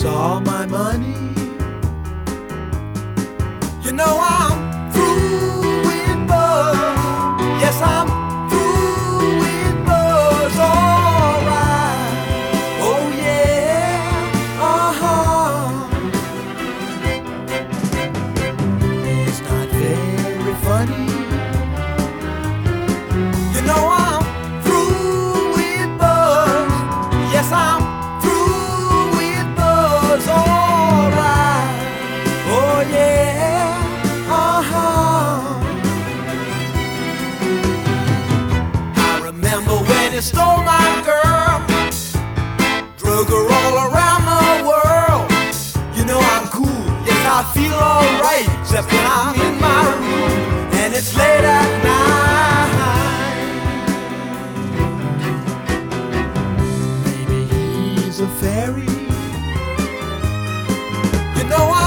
was all my money. You know I'm through with Buzz. Yes, I'm through with Buzz. Alright. Oh yeah. It's not very funny. You know I'm through with Buzz. Yes, I'm through with Buzz. Alright. Oh yeah. I remember when he stole my girl, drug her all around the world. You know I'm cool, yes I feel alright, except when I'm in my room and it's late at night. Maybe he's a fairy. You know